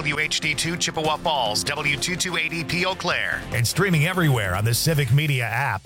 WHD2 Chippewa Falls, W228EP Eau Claire, and streaming everywhere on the Civic Media app.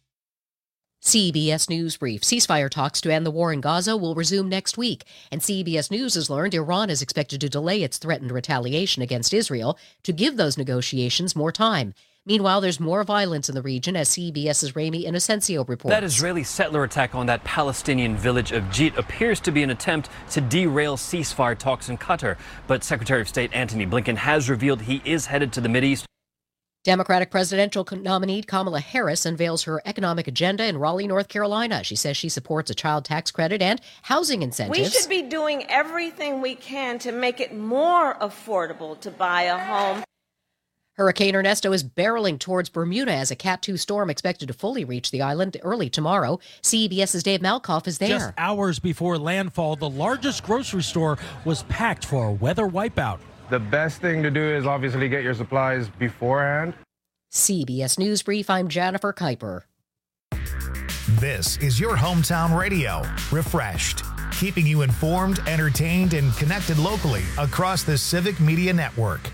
CBS News brief. Ceasefire talks to end the war in Gaza will resume next week, and CBS News has learned Iran is expected to delay its threatened retaliation against Israel to give those negotiations more time. Meanwhile, there's more violence in the region, as CBS's Rami Inocencio reports. That Israeli settler attack on that Palestinian village of Jit appears to be an attempt to derail ceasefire talks in Qatar. But Secretary of State Antony Blinken has revealed he is headed to the Mideast. Democratic presidential nominee Kamala Harris unveils her economic agenda in Raleigh, North Carolina. She says she supports a child tax credit and housing incentives. We should be doing everything we can to make it more affordable to buy a home. Hurricane Ernesto is barreling towards Bermuda as a Cat 2 storm expected to fully reach the island early tomorrow. CBS's Dave Malkoff is there. Just hours before landfall, the largest grocery store was packed for a weather wipeout. The best thing to do is obviously get your supplies beforehand. CBS News Brief, I'm Jennifer Kuiper. This is your hometown radio, Refreshed, keeping you informed, entertained, and connected locally across the Civic Media Network.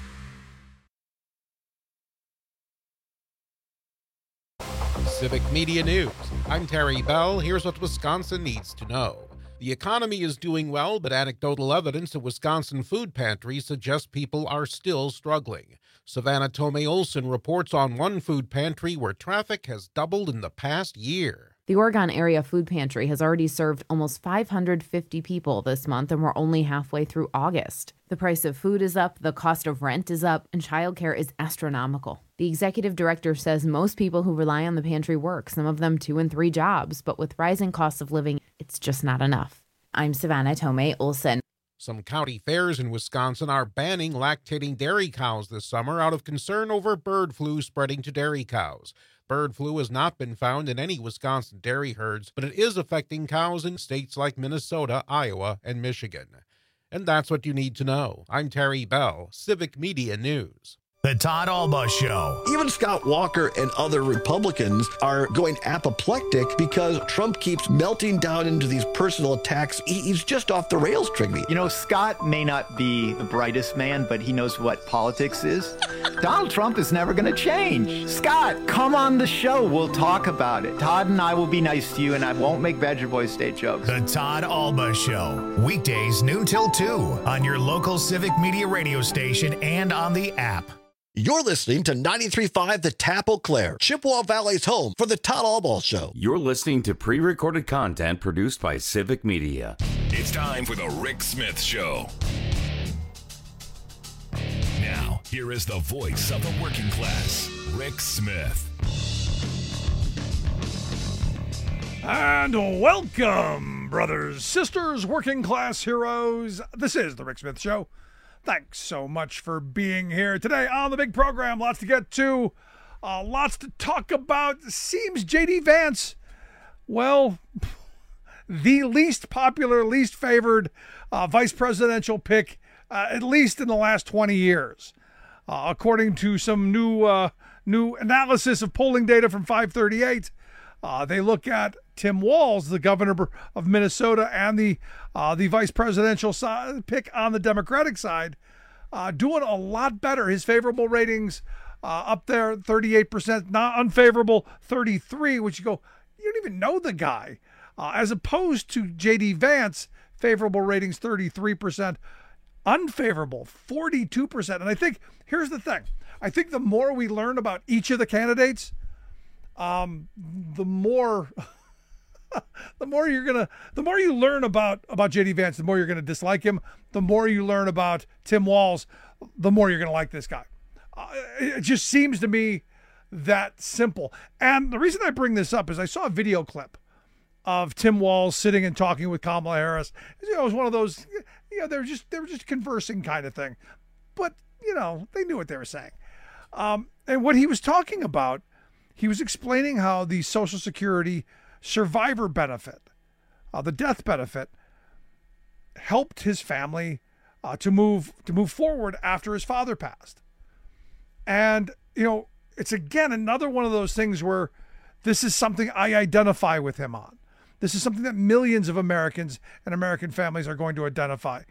Civic Media News. I'm Terry Bell. Here's what Wisconsin needs to know. The economy is doing well, but anecdotal evidence at Wisconsin food pantries suggests people are still struggling. Savannah Tomei Olson reports on one food pantry where traffic has doubled in the past year. The Oregon Area Food Pantry has already served almost 550 people this month, and we're only halfway through August. The price of food is up, the cost of rent is up, and childcare is astronomical. The executive director says most people who rely on the pantry work, some of them 2 and 3 jobs, but with rising costs of living, it's just not enough. I'm Savannah Tomei Olson. Some county fairs in Wisconsin are banning lactating dairy cows this summer out of concern over bird flu spreading to dairy cows. Bird flu has not been found in any Wisconsin dairy herds, but it is affecting cows in states like Minnesota, Iowa, and Michigan. And that's what you need to know. I'm Terry Bell, Civic Media News. The Todd Alba Show. Even Scott Walker and other Republicans are going apoplectic because Trump keeps melting down into these personal attacks. He's just off the rails, Trigby. You know, Scott may not be the brightest man, but he knows what politics is. Donald Trump is never going to change. Scott, come on the show. We'll talk about it. Todd and I will be nice to you, and I won't make Badger Boys State jokes. The Todd Alba Show. Weekdays noon till 2 on your local Civic Media radio station and on the app. You're listening to 93.5 The Tap Eau Claire, Chippewa Valley's home for the Todd Alba Show. You're listening to pre-recorded content produced by Civic Media. It's time for the Rick Smith Show. Now, here is the voice of the working class, Rick Smith. And welcome, brothers, sisters, working class heroes. This is the Rick Smith Show. Thanks so much for being here today on the big program. Lots to get to, lots to talk about. Seems J.D. Vance, well, the least popular, least favored vice presidential pick, at least in the last 20 years. According to some new analysis of polling data from 538, they look at Tim Walz, the governor of Minnesota, and the vice presidential pick on the Democratic side, doing a lot better. His favorable ratings up there, 38%, not unfavorable, 33%, which you go, you don't even know the guy. As opposed to J.D. Vance, favorable ratings, 33%, unfavorable, 42%. And I think, here's the thing. I think the more we learn about each of the candidates, the more you learn about J.D. Vance, the more you're gonna dislike him. The more you learn about Tim Walz, the more you're gonna like this guy. It just seems to me that simple. And the reason I bring this up is I saw a video clip of Tim Walz sitting and talking with Kamala Harris. You know, it was one of those, they were just conversing kind of thing, but they knew what they were saying. And what he was talking about, he was explaining how the Social Security survivor benefit, the death benefit, helped his family to move forward after his father passed. And it's again another one of those things where this is something I identify with him on. This is something that millions of Americans and American families are going to identify.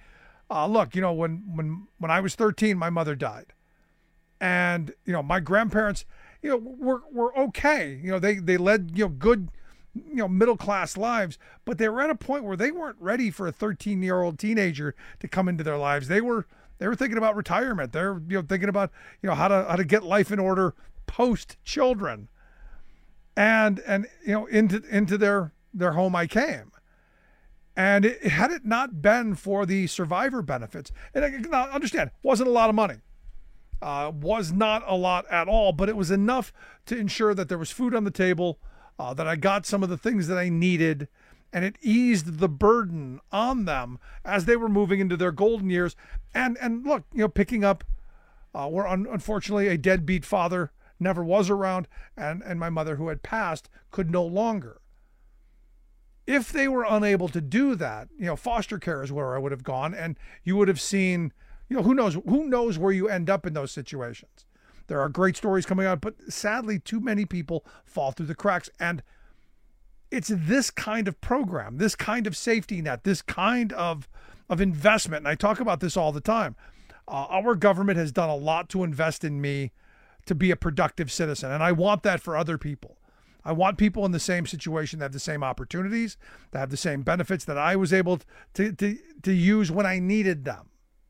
Look, when I was 13, my mother died. And, my grandparents, were okay. They led, good, middle-class lives, but they were at a point where they weren't ready for a 13-year-old teenager to come into their lives. They were thinking about retirement. They're, thinking about, how to get life in order post-children. And into their home I came. And had it not been for the survivor benefits, and I can understand, wasn't a lot of money. Was not a lot at all, but it was enough to ensure that there was food on the table, that I got some of the things that I needed, and it eased the burden on them as they were moving into their golden years. And look, picking up where unfortunately a deadbeat father never was around, and my mother, who had passed, could no longer. If they were unable to do that, foster care is where I would have gone, and you would have seen, who knows where you end up in those situations. There are great stories coming out, but sadly, too many people fall through the cracks. And it's this kind of program, this kind of safety net, this kind of investment. And I talk about this all the time. Our government has done a lot to invest in me to be a productive citizen. And I want that for other people. I want people in the same situation to have the same opportunities, to have the same benefits that I was able to use when I needed them.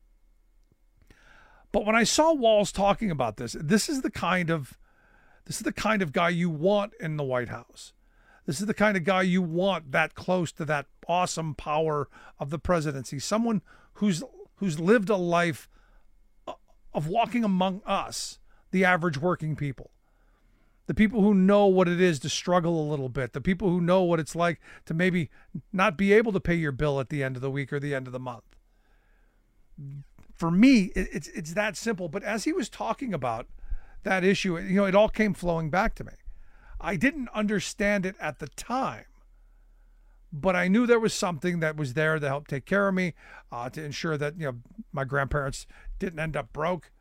But when I saw Walz talking about this is the kind of guy you want in the White House. This is the kind of guy you want that close to that awesome power of the presidency. Someone who's lived a life of walking among us, the average working people. The people who know what it is to struggle a little bit. The people who know what it's like to maybe not be able to pay your bill at the end of the week or the end of the month. For me, it's that simple. But as he was talking about that issue, it all came flowing back to me. I didn't understand it at the time, but I knew there was something that was there to help take care of me, to ensure that my grandparents didn't end up broke.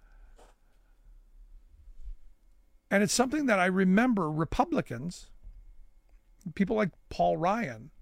And it's something that I remember Republicans, people like Paul Ryan,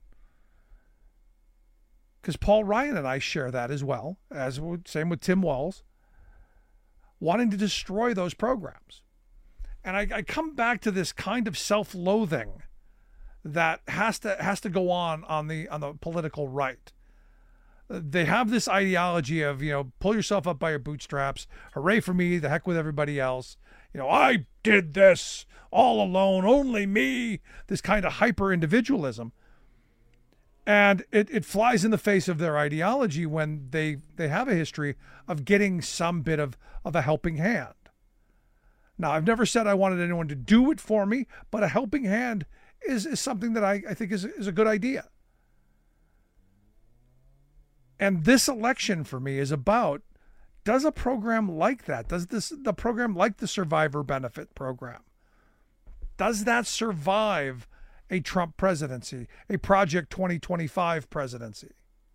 because Paul Ryan and I share that as well, same with Tim Walz, wanting to destroy those programs. And I come back to this kind of self-loathing that has to go on the political right. They have this ideology of, pull yourself up by your bootstraps, hooray for me, the heck with everybody else. I did this all alone, only me, this kind of hyper individualism. And it flies in the face of their ideology when they have a history of getting some bit of a helping hand. Now, I've never said I wanted anyone to do it for me, but a helping hand is something that I think is a good idea. And this election for me is about, does a program like that, the program like the Survivor Benefit Program, does that survive a Trump presidency, a Project 2025 presidency?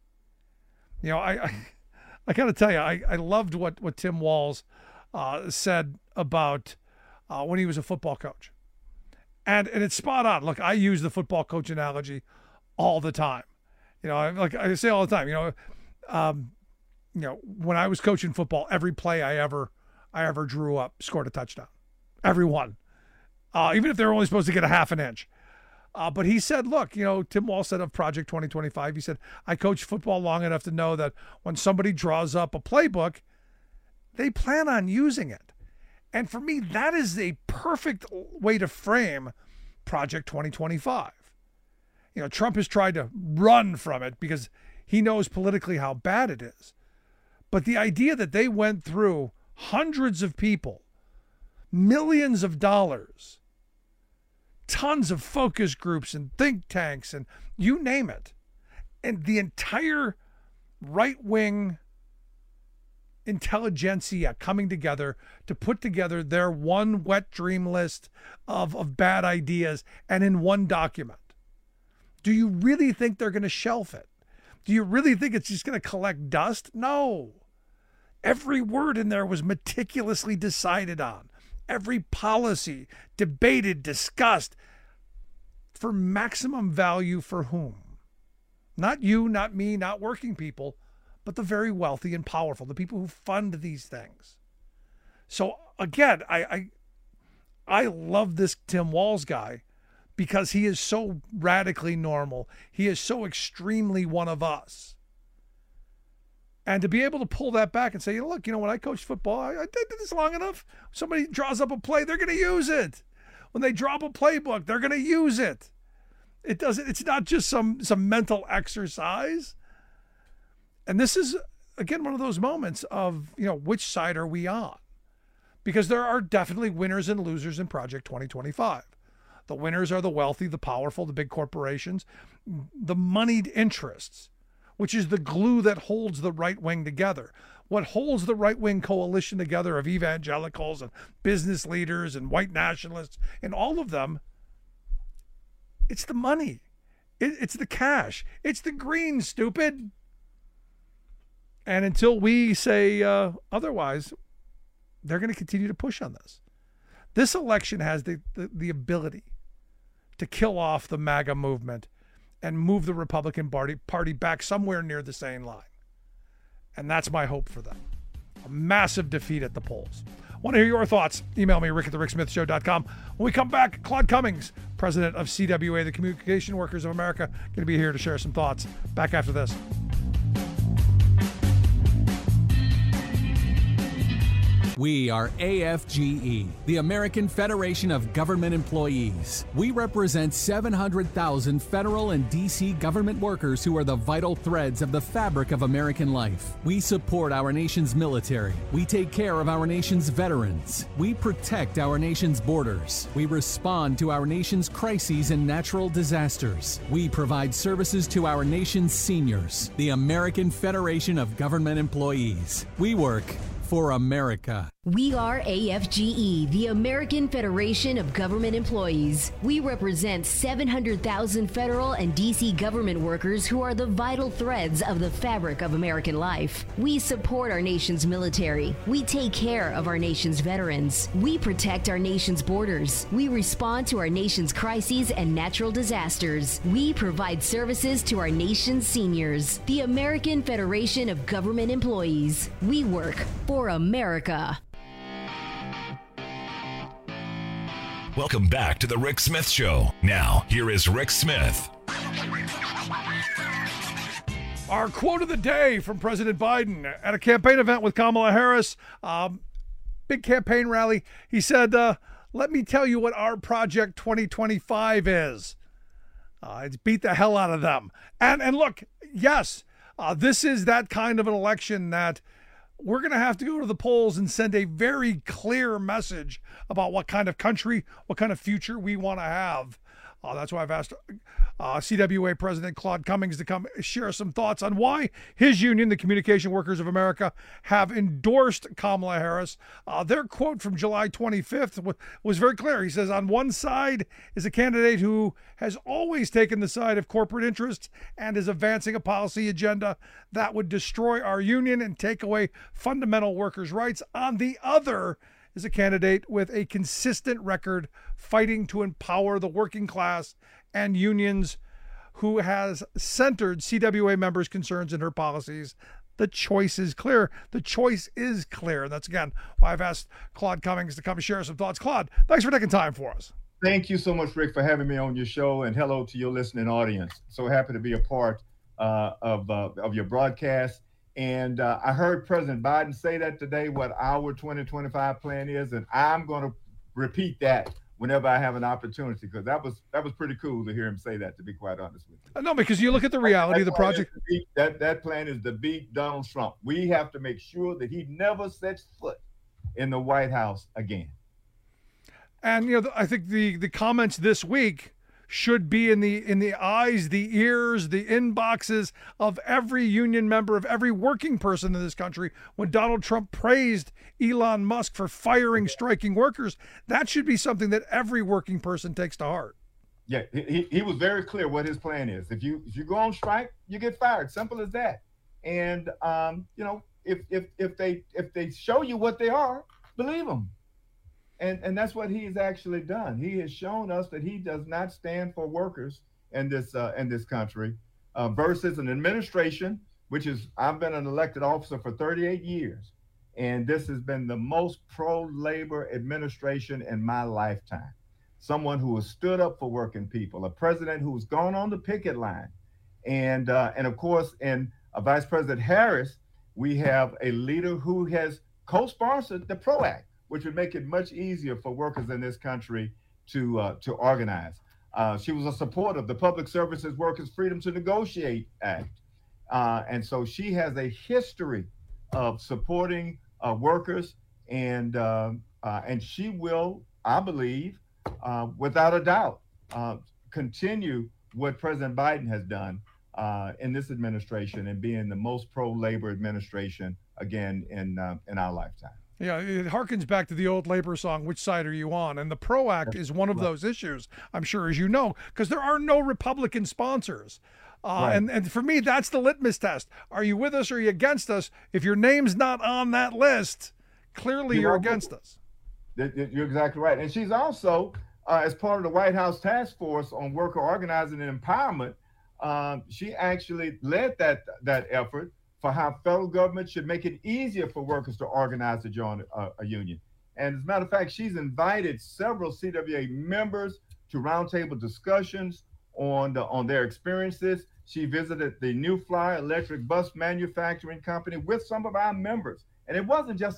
I got to tell you, I loved what Tim Walz said about when he was a football coach. And it's spot on. Look, I use the football coach analogy all the time. I say all the time, when I was coaching football, every play I ever drew up scored a touchdown. Every one. Even if they were only supposed to get a half an inch. But he said, look, Tim Walz said of Project 2025, he said, I coached football long enough to know that when somebody draws up a playbook, they plan on using it. And for me, that is a perfect way to frame Project 2025. Trump has tried to run from it because he knows politically how bad it is. But the idea that they went through hundreds of people, millions of dollars, tons of focus groups and think tanks and you name it, and the entire right-wing intelligentsia coming together to put together their one wet dream list of bad ideas and in one document. Do you really think they're going to shelf it? Do you really think it's just going to collect dust? No. Every word in there was meticulously decided on. Every policy debated, discussed for maximum value for whom? Not you, not me, not working people, but the very wealthy and powerful, the people who fund these things. So again, I love this Tim Walz guy because he is so radically normal. He is so extremely one of us. And to be able to pull that back and say, look, when I coached football, I did this long enough. Somebody draws up a play, they're going to use it. When they drop a playbook, they're going to use it. It's not just some mental exercise. And this is, again, one of those moments of, which side are we on? Because there are definitely winners and losers in Project 2025. The winners are the wealthy, the powerful, the big corporations, the moneyed interests, which is the glue that holds the right wing together. What holds the right wing coalition together of evangelicals and business leaders and white nationalists and all of them, it's the money. It's the cash. It's the green, stupid. And until we say otherwise, they're going to continue to push on this. This election has the ability to kill off the MAGA movement and move the Republican Party back somewhere near the same line. And that's my hope for them. A massive defeat at the polls. Want to hear your thoughts? Email me, rick@thericksmithshow.com. When we come back, Claude Cummings, president of CWA, the Communication Workers of America, going to be here to share some thoughts. Back after this. We are AFGE, the American Federation of Government Employees. We represent 700,000 federal and D.C. government workers who are the vital threads of the fabric of American life. We support our nation's military. We take care of our nation's veterans. We protect our nation's borders. We respond to our nation's crises and natural disasters. We provide services to our nation's seniors. The American Federation of Government Employees. We work for America. We are AFGE, the American Federation of Government Employees. We represent 700,000 federal and D.C. government workers who are the vital threads of the fabric of American life. We support our nation's military. We take care of our nation's veterans. We protect our nation's borders. We respond to our nation's crises and natural disasters. We provide services to our nation's seniors. The American Federation of Government Employees. We work for America. Welcome back to the Rick Smith Show. Now, here is Rick Smith. Our quote of the day from President Biden at a campaign event with Kamala Harris, big campaign rally. He said, let me tell you what our Project 2025 is. It's beat the hell out of them. And look, yes, this is that kind of an election that we're going to have to go to the polls and send a very clear message about what kind of country, what kind of future we want to have. That's why I've asked CWA President Claude Cummings to come share some thoughts on why his union, the Communication Workers of America, have endorsed Kamala Harris. Their quote from July 25th was very clear. He says, on one side is a candidate who has always taken the side of corporate interests and is advancing a policy agenda that would destroy our union and take away fundamental workers' rights. On the other is a candidate with a consistent record fighting to empower the working class and unions, who has centered CWA members' concerns in her policies. The choice is clear. The choice is clear. And that's, again, why I've asked Claude Cummings to come and share some thoughts. Claude, thanks for taking time for us. Thank you so much, Rick, for having me on your show, and hello to your listening audience. So happy to be a part of your broadcast. And I heard President Biden say that today, what our 2025 plan is, and I'm going to repeat that whenever I have an opportunity, because that was pretty cool to hear him say that, to be quite honest with you. No, because you look at the reality of the project. That plan is to beat Donald Trump. We have to make sure that he never sets foot in the White House again. And, I think the comments this week should be in the eyes, the ears, the inboxes of every union member, of every working person in this country. When Donald Trump praised Elon Musk for firing striking workers, that should be something that every working person takes to heart. Yeah, he was very clear what his plan is. If you go on strike, you get fired. Simple as that. And if they show you what they are, believe them. And that's what he has actually done. He has shown us that he does not stand for workers in this country, versus an administration which is, I've been an elected officer for 38 years, and this has been the most pro-labor administration in my lifetime. Someone who has stood up for working people, a president who's gone on the picket line. And of course, in Vice President Harris, we have a leader who has co-sponsored the PRO Act, which would make it much easier for workers in this country to organize. She was a supporter of the Public Services Workers Freedom to Negotiate Act. And so she has a history of supporting workers, and she will, I believe, without a doubt, continue what President Biden has done in this administration and being the most pro-labor administration again in our lifetime. Yeah, it harkens back to the old labor song, "Which Side Are You On?" And the PRO Act is one of those issues, I'm sure, as you know, because there are no Republican sponsors. Right. And for me, that's the litmus test. Are you with us or are you against us? If your name's not on that list, clearly you're against us. You're exactly right. And she's also, as part of the White House Task Force on Worker Organizing and Empowerment, she actually led that effort for how federal government should make it easier for workers to organize to join a union. And as a matter of fact, she's invited several CWA members to roundtable discussions on their experiences. She visited the New Flyer electric bus manufacturing company with some of our members. And it wasn't just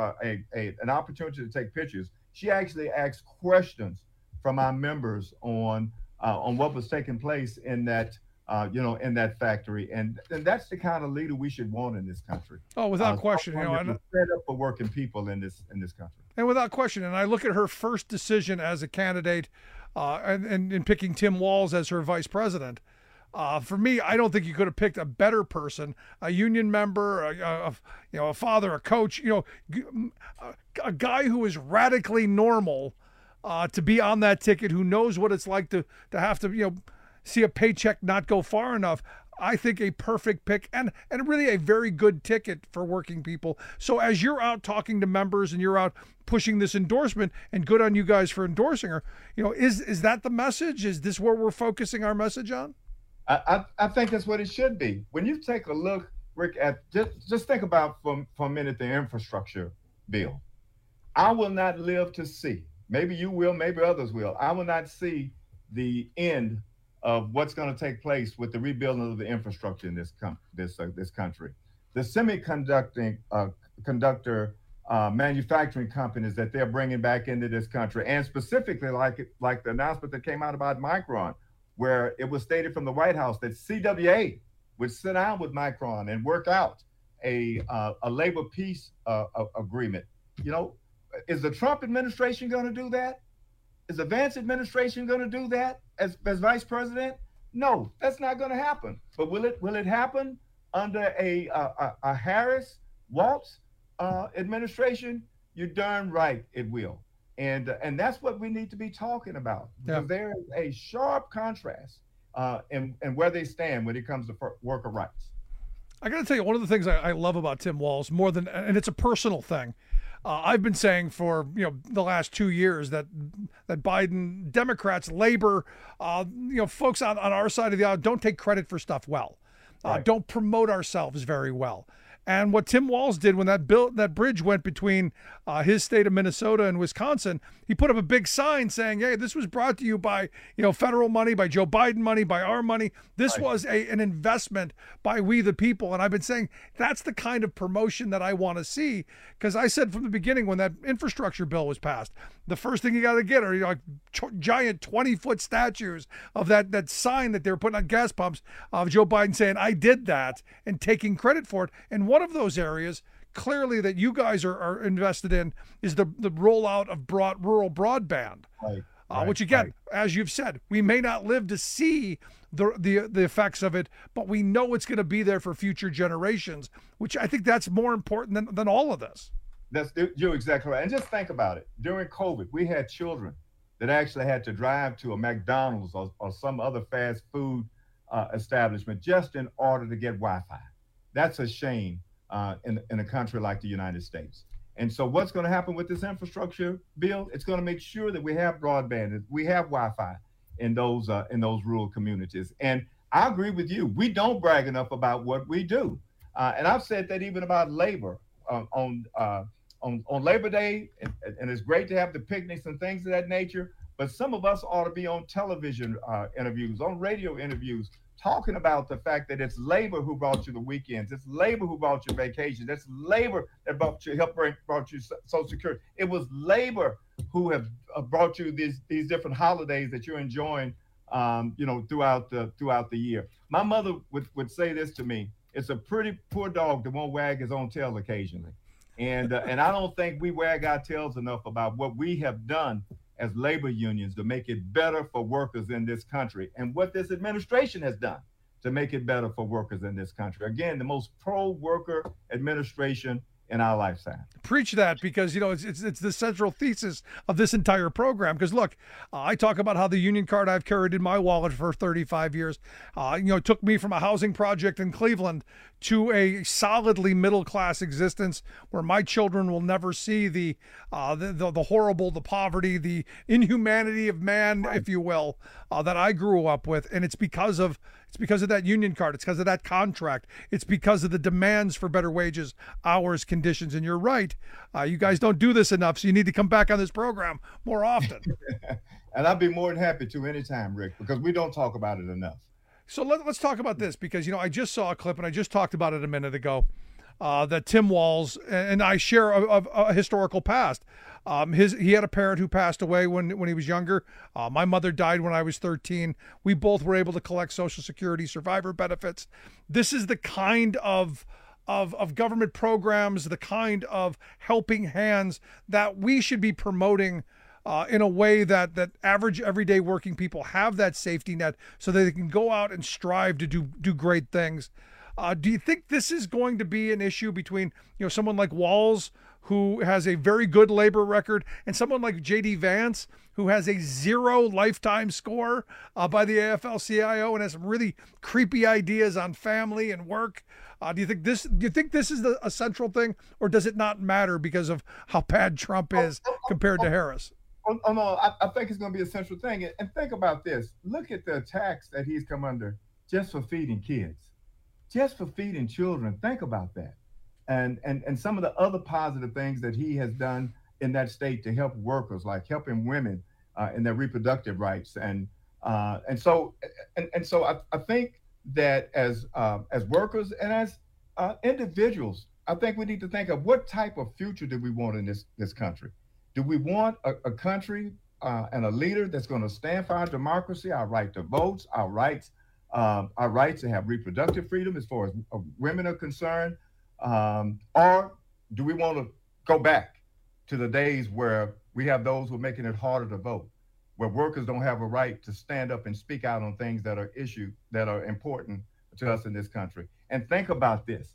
an opportunity to take pictures. She actually asked questions from our members on what was taking place in that in that factory, and that's the kind of leader we should want in this country. Oh, without question, set up for working people in this country. And without question, and I look at her first decision as a candidate, and in picking Tim Walz as her vice president. For me, I don't think you could have picked a better person, a union member, a father, a coach, a guy who is radically normal, to be on that ticket, who knows what it's like to have to, see a paycheck not go far enough. I think a perfect pick and really a very good ticket for working people. So as you're out talking to members and you're out pushing this endorsement, and good on you guys for endorsing her, is that the message? Is this where we're focusing our message on? I think that's what it should be. When you take a look, Rick, at just think about for a minute the infrastructure bill. I will not live to see, maybe you will, maybe others will, I will not see the end of what's going to take place with the rebuilding of the infrastructure in this country. The semiconductor manufacturing companies that they're bringing back into this country, and specifically like the announcement that came out about Micron, where it was stated from the White House that CWA would sit down with Micron and work out a labor peace agreement. Is the Trump administration going to do that? Is the Vance administration going to do that as vice president? No, that's not going to happen. But will it happen under a Harris-Walz administration? You're darn right it will. And that's what we need to be talking about. Because there is a sharp contrast in where they stand when it comes to worker rights. I got to tell you, one of the things I love about Tim Walz more than, and it's a personal thing, I've been saying for the last 2 years that Biden, Democrats, labor, folks on our side of the aisle don't take credit for stuff well, don't promote ourselves very well. And what Tim Walz did when that bridge went between his state of Minnesota and Wisconsin, he put up a big sign saying, "Hey, this was brought to you by federal money, by Joe Biden money, by our money. This was an investment by we the people." And I've been saying that's the kind of promotion that I want to see, because I said from the beginning when that infrastructure bill was passed, the first thing you got to get are giant 20-foot statues of that sign that they were putting on gas pumps of Joe Biden saying, "I did that," and taking credit for it. And one of those areas clearly that you guys are invested in is the rollout of rural broadband, which again, as you've said, we may not live to see the effects of it, but we know it's going to be there for future generations, which I think that's more important than all of this. You're exactly right. And just think about it. During COVID, we had children that actually had to drive to a McDonald's or some other fast food establishment just in order to get Wi-Fi. That's a shame in a country like the United States. And so what's going to happen with this infrastructure bill? It's going to make sure that we have broadband, we have Wi-Fi in those rural communities. And I agree with you. We don't brag enough about what we do. And I've said that even about labor on Labor Day, and it's great to have the picnics and things of that nature. But some of us ought to be on television interviews, on radio interviews, talking about the fact that it's labor who brought you the weekends. It's labor who brought you vacations. It's labor that brought you Social Security. It was labor who have brought you these different holidays that you're enjoying, throughout the year. My mother would say this to me: "It's a pretty poor dog that won't wag his own tail occasionally," and I don't think we wag our tails enough about what we have done as labor unions to make it better for workers in this country, and what this administration has done to make it better for workers in this country. Again, the most pro-worker administration in our lifetime. Preach that, because it's the central thesis of this entire program. Because look, I talk about how the union card I've carried in my wallet for 35 years, took me from a housing project in Cleveland to a solidly middle class existence where my children will never see the horrible, the poverty, the inhumanity of man, if you will, that I grew up with. And it's because of that union card. It's because of that contract. It's because of the demands for better wages, hours, conditions. And you're right. You guys don't do this enough, so you need to come back on this program more often. And I'd be more than happy to anytime, Rick, because we don't talk about it enough. So let's talk about this, because, I just saw a clip, and I just talked about it a minute ago, that Tim Walz and I share a historical past. He had a parent who passed away when he was younger. My mother died when I was 13. We both were able to collect Social Security survivor benefits. This is the kind of government programs, the kind of helping hands that we should be promoting in a way that average everyday working people have that safety net so that they can go out and strive to do great things. Do you think this is going to be an issue between someone like Walz, who has a very good labor record, and someone like J.D. Vance, who has a 0 lifetime score by the AFL-CIO and has some really creepy ideas on family and work? Do you think this is a central thing, or does it not matter because of how bad Trump is compared to Harris? Oh no, I think it's going to be a central thing. And think about this. Look at the attacks that he's come under just for feeding kids, just for feeding children. Think about that. And some of the other positive things that he has done in that state to help workers, like helping women in their reproductive rights. And so I think that as workers and as individuals, I think we need to think of what type of future do we want in this country. Do we want a country and a leader that's going to stand for our democracy, our right to vote, our right to have reproductive freedom as far as women are concerned? Or do we want to go back to the days where we have those who are making it harder to vote, where workers don't have a right to stand up and speak out on things that are important to us in this country? And think about this.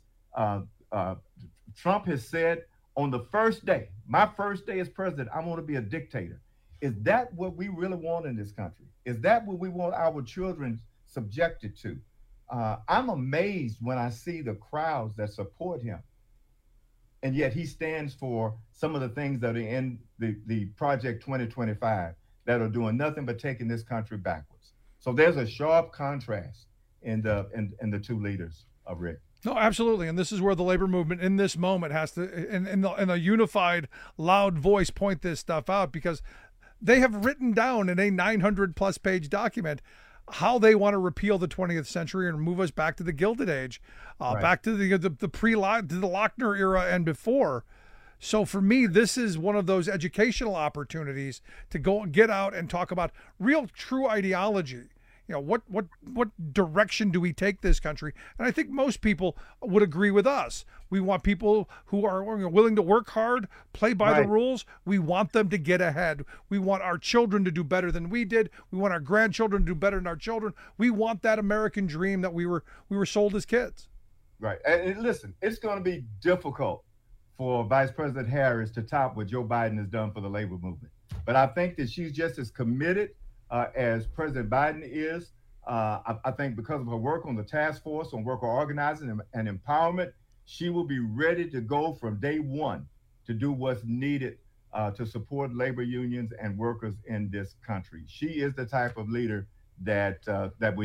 Trump has said on the first day, my first day as president, I want to be a dictator. Is that what we really want in this country? Is that what we want our children subjected to? I'm amazed when I see the crowds that support him. And yet he stands for some of the things that are in the Project 2025 that are doing nothing but taking this country backwards. So there's a sharp contrast in the two leaders, Rick. No, absolutely. And this is where the labor movement in this moment has to, in a unified, loud voice, point this stuff out, because they have written down in a 900+ page document how they want to repeal the 20th century and move us back to the Gilded Age, right, back to the Lochner era and before. So for me, this is one of those educational opportunities to go and get out and talk about real, true ideology. What direction do we take this country? And I think most people would agree with us. We want people who are willing to work hard, play by the rules. We want them to get ahead. We want our children to do better than we did. We want our grandchildren to do better than our children. We want that American dream that we were sold as kids. Right. And listen, it's going to be difficult for Vice President Harris to top what Joe Biden has done for the labor movement. But I think that she's just as committed as President Biden is. I think because of her work on the task force on worker organizing and empowerment, she will be ready to go from day one to do what's needed to support labor unions and workers in this country. She is the type of leader that we need.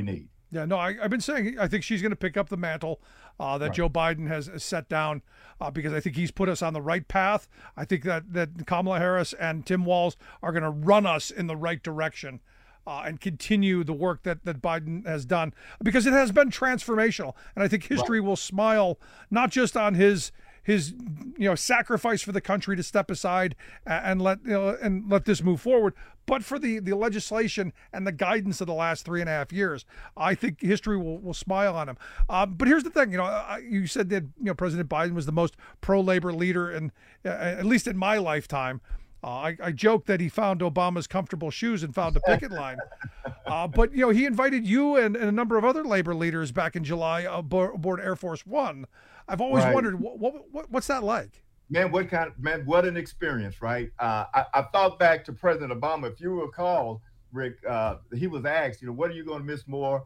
Yeah, no, I've been saying I think she's going to pick up the mantle that Right. Joe Biden has set down because I think he's put us on the right path. I think that Kamala Harris and Tim Walz are going to run us in the right direction and continue the work that Biden has done because it has been transformational. And I think history will smile not just on his sacrifice for the country to step aside and let this move forward, but for the legislation and the guidance of the last 3.5 years. I think history will smile on him. But here's the thing, you said that President Biden was the most pro-labor leader at least in my lifetime. I joke that he found Obama's comfortable shoes and found a picket line. But he invited you and a number of other labor leaders back in July aboard Air Force One. I've always wondered what's that like? Man, what an experience, right? I thought back to President Obama. If you recall, Rick, he was asked, what are you going to miss more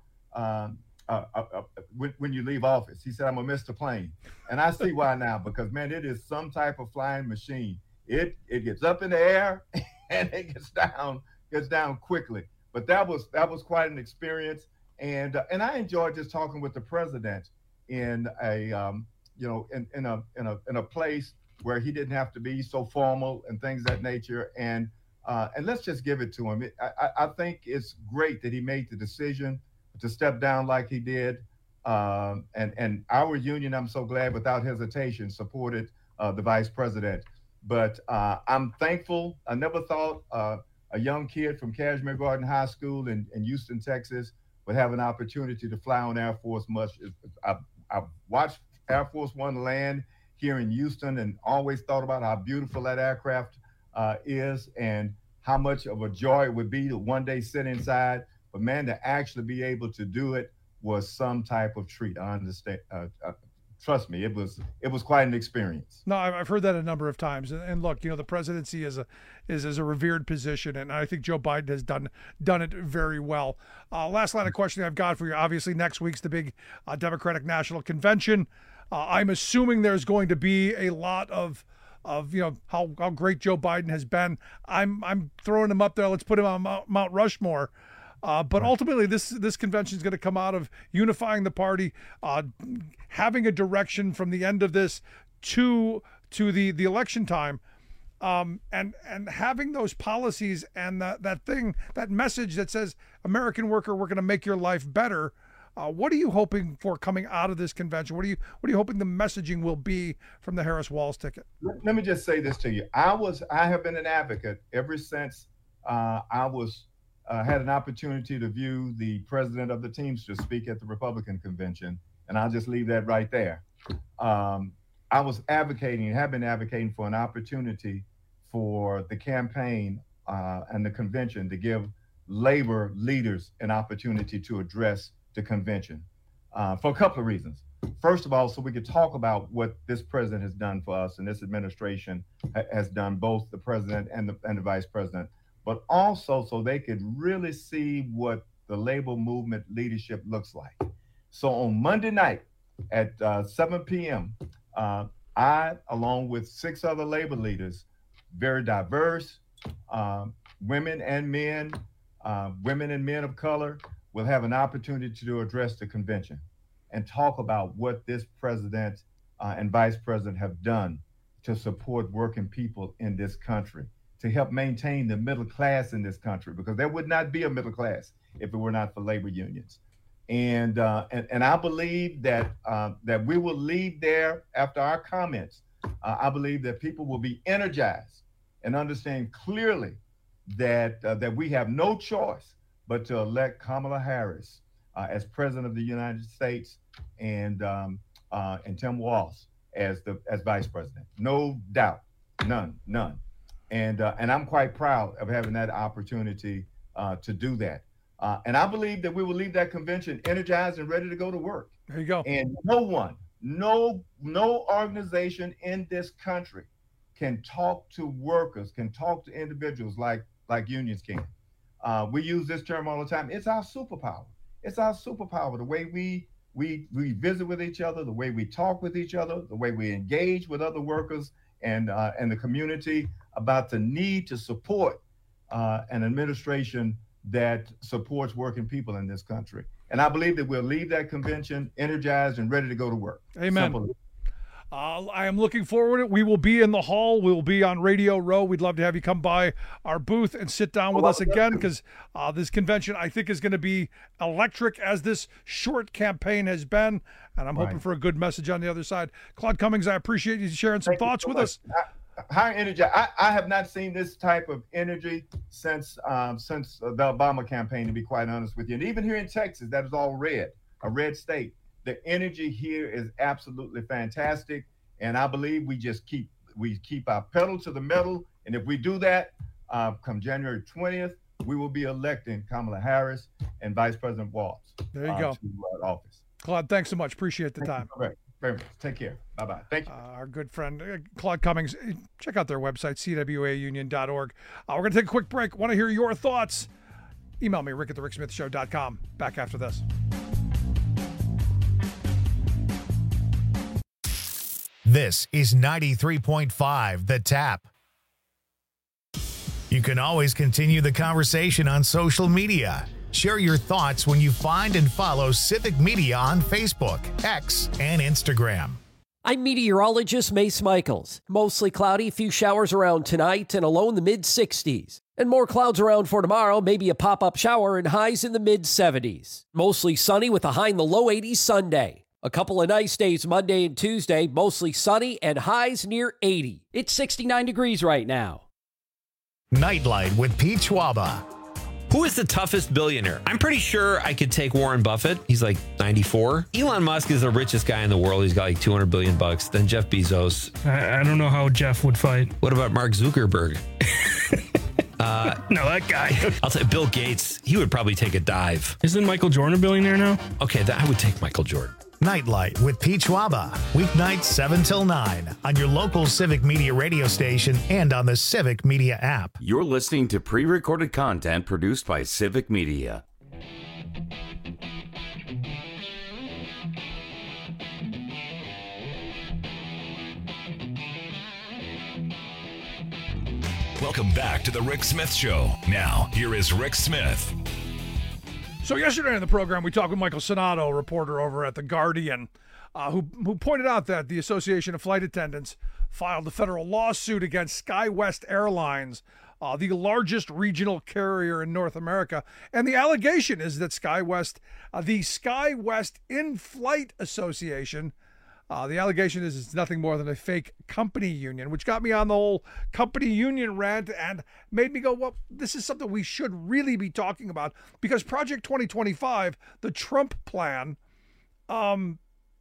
when you leave office? He said, I'm going to miss the plane. And I see why now, because, man, it is some type of flying machine. It gets up in the air and it gets down quickly. But that was quite an experience. And I enjoyed just talking with the president in a place where he didn't have to be so formal and things of that nature. And let's just give it to him. I think it's great that he made the decision to step down like he did. And our union, I'm so glad, without hesitation, supported the vice president. But I'm thankful. I never thought a young kid from Cashmere Garden High School in Houston, Texas, would have an opportunity to fly on Air Force much. I've watched Air Force One land here in Houston and always thought about how beautiful that aircraft is and how much of a joy it would be to one day sit inside. But man, to actually be able to do it was some type of treat. I understand. Trust me, it was quite an experience. No, I've heard that a number of times. And look, the presidency is a revered position, and I think Joe Biden has done it very well. Last line of questioning I've got for you. Obviously, next week's the big Democratic National Convention. I'm assuming there's going to be a lot of how great Joe Biden has been. I'm throwing him up there. Let's put him on Mount Rushmore. But ultimately, this convention is going to come out of unifying the party, having a direction from the end of this to the election time, and having those policies and that message that says, American worker, we're going to make your life better. What are you hoping for coming out of this convention? What are you hoping the messaging will be from the Harris-Walz ticket? Let me just say this to you. I have been an advocate ever since I had an opportunity to view the president of the Teamsters speak at the Republican convention, and I'll just leave that right there. I was advocating and have been advocating for an opportunity for the campaign and the convention to give labor leaders an opportunity to address the convention for a couple of reasons. First of all, so we could talk about what this president has done for us and this administration has done, both the president and the vice president, but also so they could really see what the labor movement leadership looks like. So on Monday night at 7 p.m., I, along with 6 other labor leaders, very diverse, women and men of color, will have an opportunity to address the convention and talk about what this president and vice president have done to support working people in this country, to help maintain the middle class in this country, because there would not be a middle class if it were not for labor unions. And I believe that we will leave there after our comments. I believe that people will be energized and understand clearly that we have no choice but to elect Kamala Harris as president of the United States and Tim Walz as vice president. No doubt, none. And I'm quite proud of having that opportunity to do that. And I believe that we will leave that convention energized and ready to go to work. There you go. And no organization in this country can talk to workers, can talk to individuals like unions can. We use this term all the time. It's our superpower. It's our superpower. The way we visit with each other, the way we talk with each other, the way we engage with other workers and the community about the need to support an administration that supports working people in this country. And I believe that we'll leave that convention energized and ready to go to work. Amen. I am looking forward to it. We will be in the hall. We will be on Radio Row. We'd love to have you come by our booth and sit down with us again, because this convention, I think, is going to be electric, as this short campaign has been. And I'm hoping for a good message on the other side. Claude Cummings, I appreciate you sharing some thoughts with us. High energy. I have not seen this type of energy since the Obama campaign, to be quite honest with you. And even here in Texas, that is all red, a red state. The energy here is absolutely fantastic, and I believe we keep our pedal to the metal. And if we do that, come January 20th, we will be electing Kamala Harris and Vice President Walz. There you go. To office. Claude, thanks so much. Appreciate the time. Very much. Take care. Bye-bye. Thank you. Our good friend, Claude Cummings. Check out their website, cwaunion.org. We're going to take a quick break. Want to hear your thoughts? Email me, rick@thericksmithshow.com. Back after this. This is 93.5 The Tap. You can always continue the conversation on social media. Share your thoughts when you find and follow Civic Media on Facebook, X, and Instagram. I'm meteorologist Mace Michaels. Mostly cloudy, few showers around tonight, and a low in the mid-60s. And more clouds around for tomorrow, maybe a pop-up shower and highs in the mid-70s. Mostly sunny with a high in the low 80s Sunday. A couple of nice days Monday and Tuesday, mostly sunny and highs near 80. It's 69 degrees right now. Nightlight with Pete Schwaba. Who is the toughest billionaire? I'm pretty sure I could take Warren Buffett. He's like 94. Elon Musk is the richest guy in the world. He's got like $200 billion. Then Jeff Bezos. I don't know how Jeff would fight. What about Mark Zuckerberg? No, that guy. I'll say Bill Gates. He would probably take a dive. Isn't Michael Jordan a billionaire now? Okay, I would take Michael Jordan. Nightlight with Pete Schwaba. Weeknights 7 till 9 on your local Civic Media radio station and on the Civic Media app. You're listening to pre-recorded content produced by Civic Media. Welcome back to the Rick Smith Show. Now, here is Rick Smith. So yesterday in the program, we talked with Michael Sonato, a reporter over at The Guardian, who pointed out that the Association of Flight Attendants filed a federal lawsuit against SkyWest Airlines, the largest regional carrier in North America. And the allegation is that SkyWest, the SkyWest In-Flight Association, the allegation is it's nothing more than a fake company union, which got me on the whole company union rant and made me go, well, this is something we should really be talking about, because Project 2025, the Trump plan, kind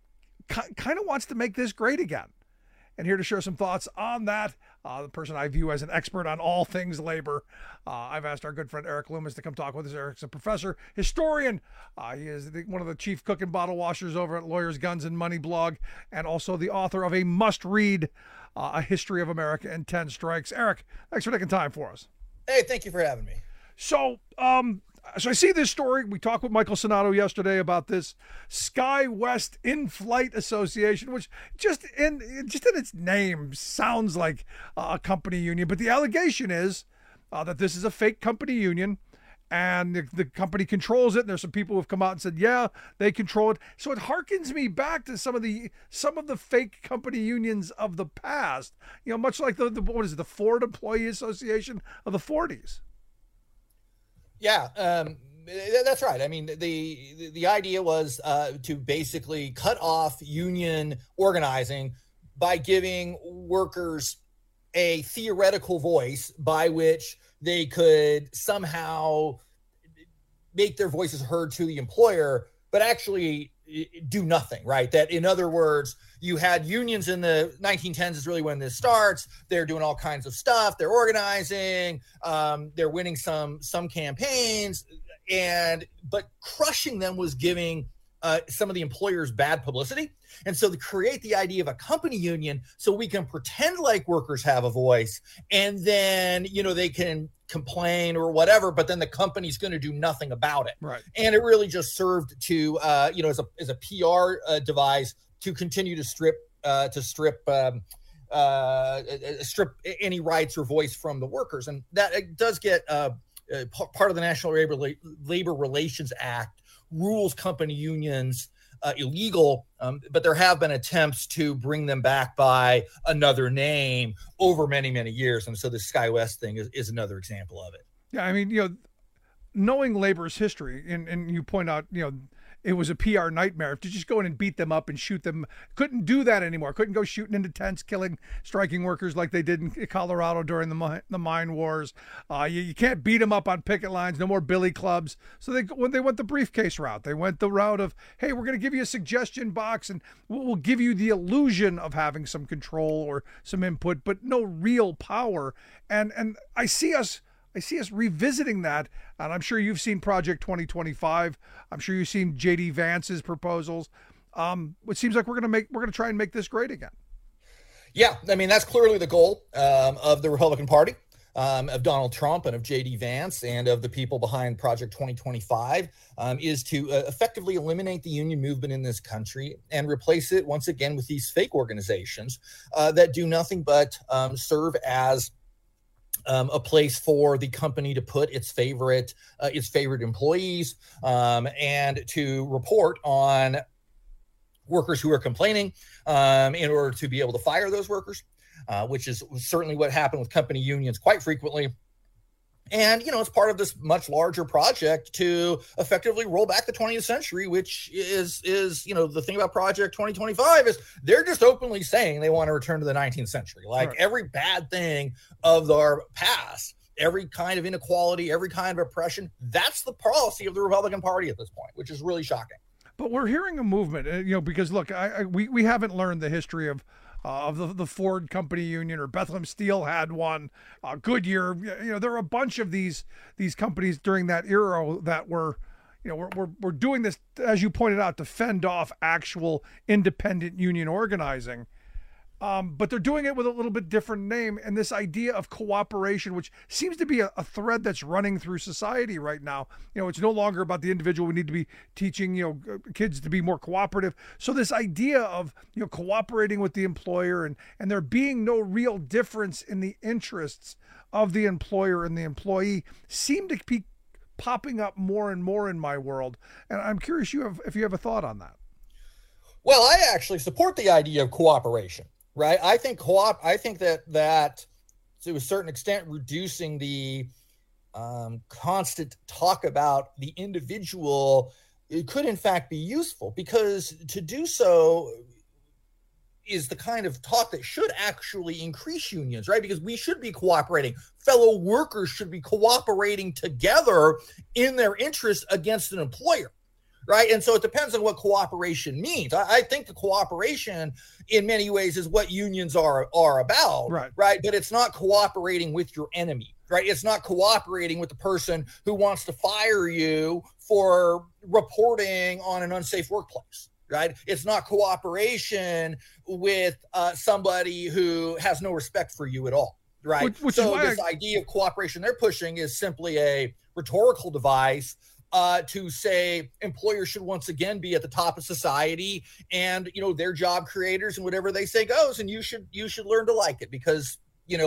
of wants to make this great again. And here to share some thoughts on that, the person I view as an expert on all things labor, I've asked our good friend Eric Loomis to come talk with us. Eric's a professor, historian. He is one of the chief cook and bottle washers over at Lawyers, Guns, and Money blog, and also the author of a must-read, A History of America in 10 Strikes. Eric, thanks for taking time for us. Hey, thank you for having me. So I see this story. We talked with Michael Sonato yesterday about this SkyWest In-Flight Association, which just in its name sounds like a company union. But the allegation is that this is a fake company union, and the company controls it. And there's some people who have come out and said, yeah, they control it. So it harkens me back to some of the fake company unions of the past. You know, much like the Ford Employee Association of the 40s. Yeah, that's right. I mean, the idea was to basically cut off union organizing by giving workers a theoretical voice by which they could somehow make their voices heard to the employer, but actually do nothing, right? That, in other words, you had unions in the 1910s is really when this starts. They're doing all kinds of stuff. They're organizing. They're winning some campaigns, but crushing them was giving some of the employers bad publicity. And so to create the idea of a company union so we can pretend like workers have a voice, and then, they can complain or whatever, but then the company's going to do nothing about it. Right. And it really just served to, as a PR device to continue to strip any rights or voice from the workers. And that does get part of the National Labor Relations Act rules company unions illegal, but there have been attempts to bring them back by another name over many, many years. And so the SkyWest thing is another example of it. Yeah, I mean, knowing labor's history, and you point out, it was a PR nightmare to just go in and beat them up and shoot them. Couldn't do that anymore. Couldn't go shooting into tents, killing striking workers like they did in Colorado during the mine wars. You can't beat them up on picket lines. No more billy clubs. So they went the briefcase route. They went the route of, hey, we're going to give you a suggestion box and we'll give you the illusion of having some control or some input, but no real power. And I see us revisiting that, and I'm sure you've seen Project 2025. I'm sure you've seen J.D. Vance's proposals. It seems like we're going to try and make this great again. Yeah, I mean, that's clearly the goal of the Republican Party, of Donald Trump and of J.D. Vance and of the people behind Project 2025, is to effectively eliminate the union movement in this country and replace it once again with these fake organizations that do nothing but serve as a place for the company to put its favorite employees and to report on workers who are complaining in order to be able to fire those workers, which is certainly what happened with company unions quite frequently. And, it's part of this much larger project to effectively roll back the 20th century, which is the thing about Project 2025 is they're just openly saying they want to return to the 19th century. Like right. Every bad thing of our past, every kind of inequality, every kind of oppression, that's the policy of the Republican Party at this point, which is really shocking. But we're hearing a movement, because look, we haven't learned the history of the Ford Company Union, or Bethlehem Steel had one, Goodyear. There are a bunch of these companies during that era that were, we're doing this, as you pointed out, to fend off actual independent union organizing. But they're doing it with a little bit different name, and this idea of cooperation, which seems to be a thread that's running through society right now. It's no longer about the individual. We need to be teaching, kids to be more cooperative. So this idea of, cooperating with the employer and there being no real difference in the interests of the employer and the employee seem to be popping up more and more in my world. And I'm curious if you have a thought on that. Well, I actually support the idea of cooperation. Right. I think that to a certain extent, reducing the constant talk about the individual, it could in fact be useful, because to do so is the kind of talk that should actually increase unions, right? Because we should be cooperating. Fellow workers should be cooperating together in their interests against an employer. Right. And so it depends on what cooperation means. I think the cooperation in many ways is what unions are about. Right. But it's not cooperating with your enemy. Right. It's not cooperating with the person who wants to fire you for reporting on an unsafe workplace. Right. It's not cooperation with somebody who has no respect for you at all. Right. So this idea of cooperation they're pushing is simply a rhetorical device to say employers should once again be at the top of society, and they're job creators, and whatever they say goes, and you should learn to like it because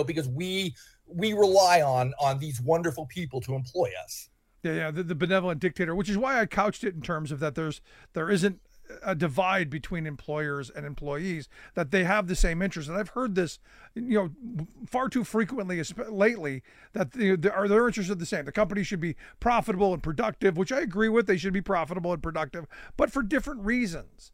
we rely on these wonderful people to employ us. Yeah, the benevolent dictator, which is why I couched it in terms of that there isn't a divide between employers and employees, that they have the same interests. And I've heard this, far too frequently lately, that their interests are the same. The company should be profitable and productive, which I agree with. They should be profitable and productive, but for different reasons.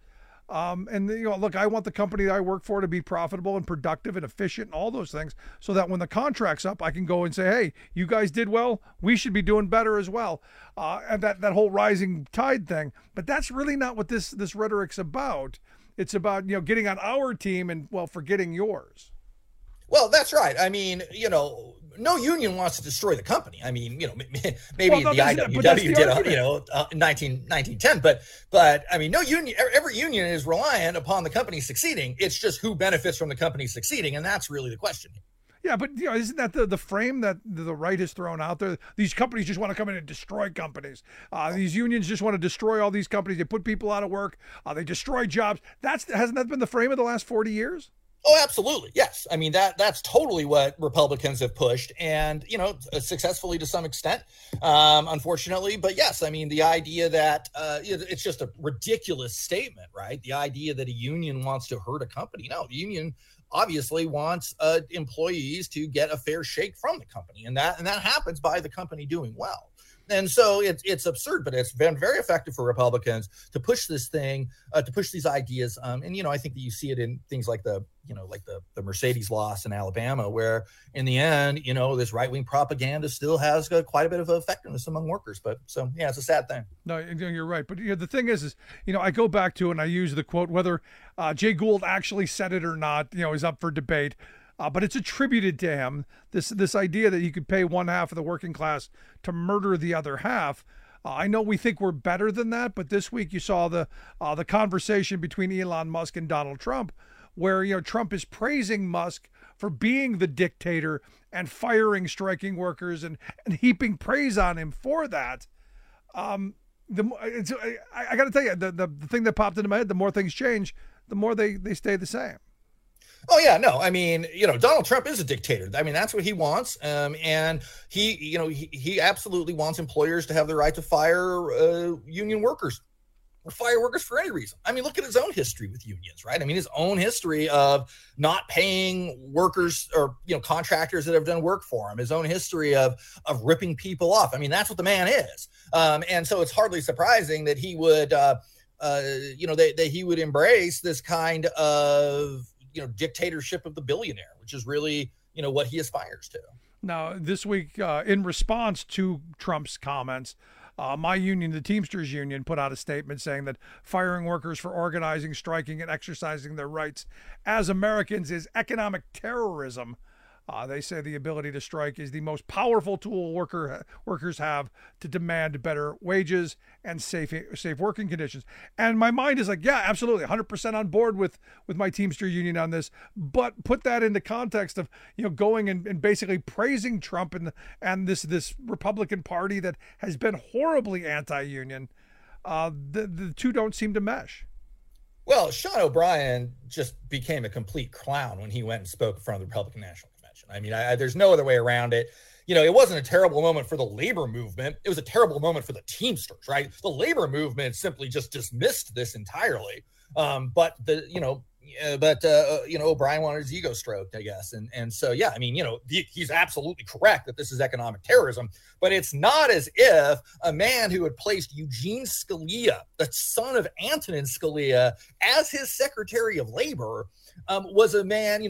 Look, I want the company that I work for to be profitable and productive and efficient and all those things, so that when the contract's up, I can go and say, hey, you guys did well. We should be doing better as well. And that whole rising tide thing. But that's really not what this rhetoric's about. It's about, getting on our team and, forgetting yours. Well, that's right. I mean, no union wants to destroy the company. I mean, maybe the IWW did, in 1910, but I mean, no union, every union is reliant upon the company succeeding. It's just who benefits from the company succeeding. And that's really the question. Yeah, but isn't that the frame that the right has thrown out there? These companies just want to come in and destroy companies. These unions just want to destroy all these companies. They put people out of work. They destroy jobs. Hasn't that been the frame of the last 40 years? Oh, absolutely. Yes. I mean, that's totally what Republicans have pushed, and, successfully to some extent, unfortunately. But yes, I mean, the idea that it's just a ridiculous statement, right? The idea that a union wants to hurt a company. No, the union obviously wants employees to get a fair shake from the company, and that happens by the company doing well. And so it's absurd, but it's been very effective for Republicans to push this thing, to push these ideas. And, I think that you see it in things like the Mercedes loss in Alabama, where in the end, this right-wing propaganda still has quite a bit of effectiveness among workers. But so, yeah, it's a sad thing. No, you're right. But the thing is, I go back to, and I use the quote, whether Jay Gould actually said it or not, is up for debate. But it's attributed to him, this idea that you could pay one half of the working class to murder the other half. I know we think we're better than that, but this week you saw the conversation between Elon Musk and Donald Trump, where Trump is praising Musk for being the dictator and firing striking workers and heaping praise on him for that. I got to tell you, the thing that popped into my head: the more things change, the more they stay the same. Oh, yeah, no, I mean, Donald Trump is a dictator. I mean, that's what he wants. And he absolutely wants employers to have the right to fire union workers or fire workers for any reason. I mean, look at his own history with unions, right? I mean, his own history of not paying workers or, contractors that have done work for him, his own history of ripping people off. I mean, that's what the man is. And so it's hardly surprising that he would, that he would embrace this kind of, dictatorship of the billionaire, which is really, what he aspires to. Now, this week, in response to Trump's comments, my union, the Teamsters Union, put out a statement saying that firing workers for organizing, striking, and exercising their rights as Americans is economic terrorism. They say the ability to strike is the most powerful tool workers have to demand better wages and safe working conditions. And my mind is like, yeah, absolutely, 100% on board with my Teamster Union on this. But put that into context of going and basically praising Trump and this Republican Party that has been horribly anti-union. The two don't seem to mesh. Well, Sean O'Brien just became a complete clown when he went and spoke in front of the Republican National Convention. I mean, there's no other way around it. It wasn't a terrible moment for the labor movement. It was a terrible moment for the Teamsters, right? The labor movement simply just dismissed this entirely. But O'Brien wanted his ego stroked, I guess. And so, yeah, I mean, he's absolutely correct that this is economic terrorism, but it's not as if a man who had placed Eugene Scalia, the son of Antonin Scalia, as his Secretary of Labor, was a man,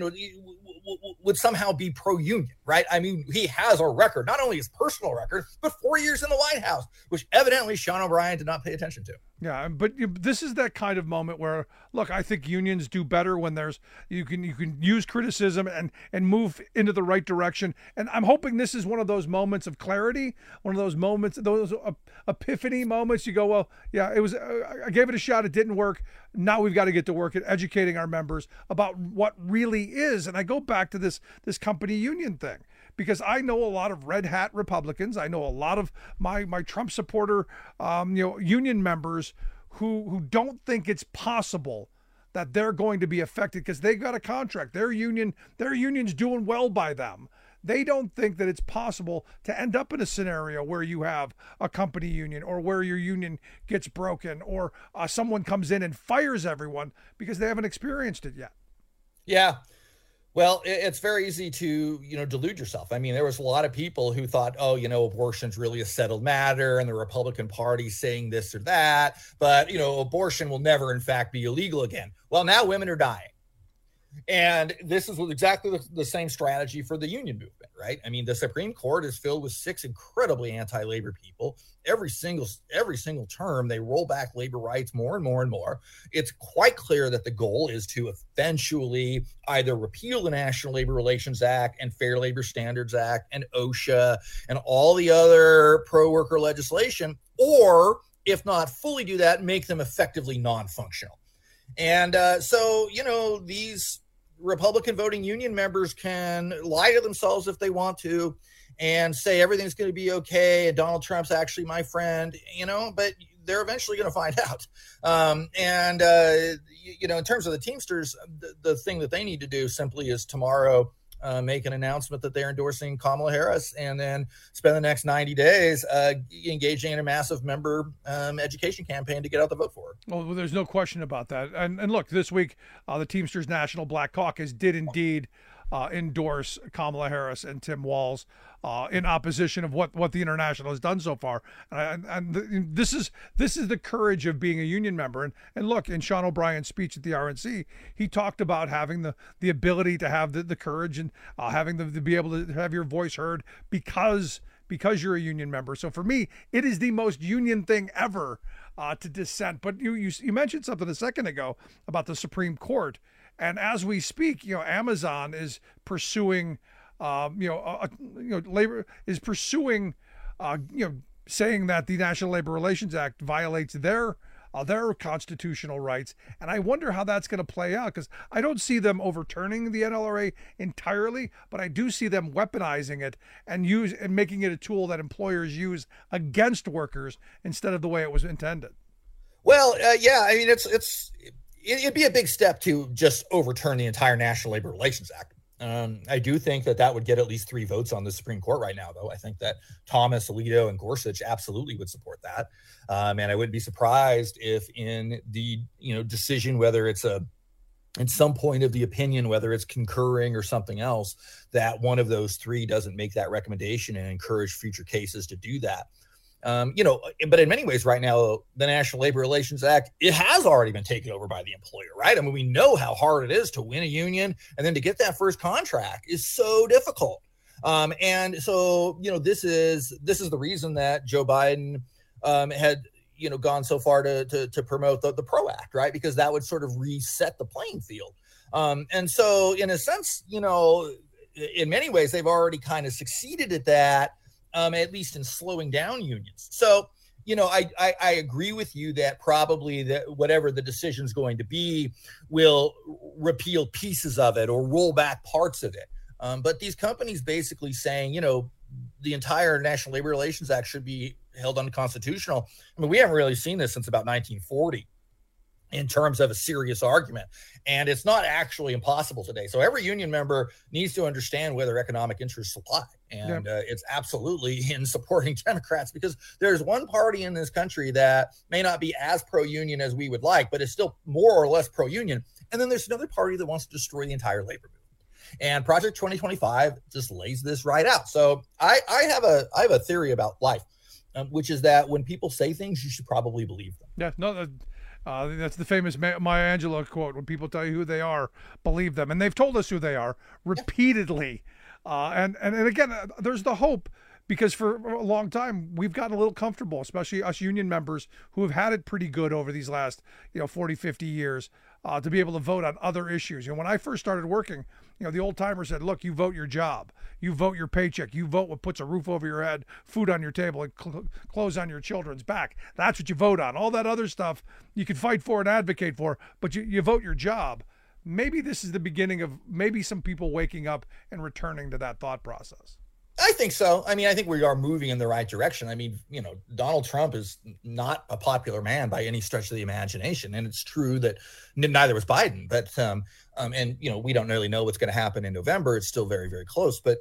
would somehow be pro-union, right? I mean, he has a record, not only his personal record, but 4 years in the White House, which evidently Sean O'Brien did not pay attention to. Yeah, but this is that kind of moment where, look, I think unions do better when you can use criticism and move into the right direction. And I'm hoping this is one of those moments of clarity, one of those moments, those epiphany moments. You go, well, yeah, I gave it a shot. It didn't work. Now we've got to get to work at educating our members about what really is. And I go back to this company union thing, because I know a lot of red hat Republicans. I know a lot of my Trump supporter, union members who don't think it's possible that they're going to be affected because they've got a contract. Their union's doing well by them. They don't think that it's possible to end up in a scenario where you have a company union or where your union gets broken or someone comes in and fires everyone because they haven't experienced it yet. Yeah. Well, it's very easy to, delude yourself. I mean, there was a lot of people who thought, abortion's really a settled matter and the Republican Party saying this or that, but, abortion will never, in fact, be illegal again. Well, now women are dying. And this is exactly the same strategy for the union movement, right? I mean, the Supreme Court is filled with 6 incredibly anti-labor people. Every single term, they roll back labor rights more and more and more. It's quite clear that the goal is to eventually either repeal the National Labor Relations Act and Fair Labor Standards Act and OSHA and all the other pro-worker legislation, or if not fully do that, make them effectively non-functional. And so, these Republican voting union members can lie to themselves if they want to and say everything's going to be okay and Donald Trump's actually my friend, but they're eventually going to find out. In terms of the Teamsters, the thing that they need to do simply is tomorrow make an announcement that they're endorsing Kamala Harris, and then spend the next 90 days engaging in a massive member education campaign to get out the vote for her. Well, there's no question about that. And look, this week, the Teamsters National Black Caucus did indeed endorse Kamala Harris and Tim Walz in opposition of what the International has done so far. And this is the courage of being a union member. And look, in Sean O'Brien's speech at the RNC, he talked about having the ability to have the courage and having to be able to have your voice heard because you're a union member. So for me, it is the most union thing ever to dissent. But you mentioned something a second ago about the Supreme Court. And as we speak, Amazon is pursuing, labor is pursuing, saying that the National Labor Relations Act violates their constitutional rights. And I wonder how that's going to play out, because I don't see them overturning the NLRA entirely, but I do see them weaponizing it and making it a tool that employers use against workers instead of the way it was intended. Well, I mean, it'd be a big step to just overturn the entire National Labor Relations Act. I do think that would get at least 3 votes on the Supreme Court right now, though. I think that Thomas, Alito, and Gorsuch absolutely would support that. And I wouldn't be surprised if in the decision, whether it's at some point of the opinion, whether it's concurring or something else, that one of those 3 doesn't make that recommendation and encourage future cases to do that. But in many ways right now, the National Labor Relations Act, it has already been taken over by the employer, right? I mean, we know how hard it is to win a union, and then to get that first contract is so difficult. And so, this is the reason that Joe Biden had, gone so far to promote the PRO Act, right? Because that would sort of reset the playing field. And so in a sense, in many ways, they've already kind of succeeded at that. At least in slowing down unions. So, I agree with you that probably whatever the decision is going to be will repeal pieces of it or roll back parts of it. But these companies basically saying, the entire National Labor Relations Act should be held unconstitutional. I mean, we haven't really seen this since about 1940 in terms of a serious argument. And it's not actually impossible today. So every union member needs to understand where their economic interests lie. And it's absolutely in supporting Democrats, because there's one party in this country that may not be as pro-union as we would like, but is still more or less pro-union. And then there's another party that wants to destroy the entire labor movement. And Project 2025 just lays this right out. So I have a theory about life, which is that when people say things, you should probably believe them. Yeah, no, that's the famous Maya Angelou quote: when people tell you who they are, believe them. And they've told us who they are repeatedly. And again, there's the hope, because for a long time we've gotten a little comfortable, especially us union members who have had it pretty good over these last 40, 50 years, to be able to vote on other issues. When I first started working, the old timer said, look, you vote your job, you vote your paycheck, you vote what puts a roof over your head, food on your table, and clothes on your children's back. That's what you vote on. All that other stuff you can fight for and advocate for, but you vote your job. Maybe this is the beginning of maybe some people waking up and returning to that thought process. I think so. I mean, I think we are moving in the right direction. I mean, Donald Trump is not a popular man by any stretch of the imagination. And it's true that neither was Biden. But, we don't really know what's going to happen in November. It's still very, very close. But